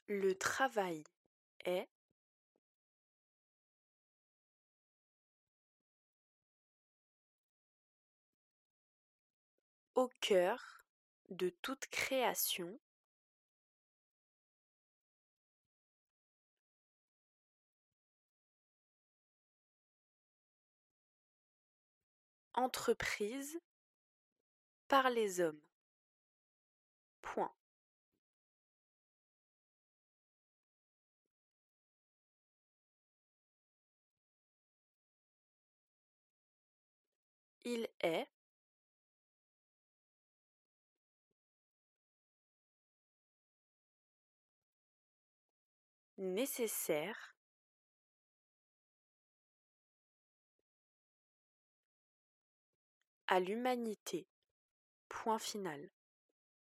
Le travail est au cœur de toute création, entreprise par les hommes. Point. Il est nécessaire à l'humanité. Point final.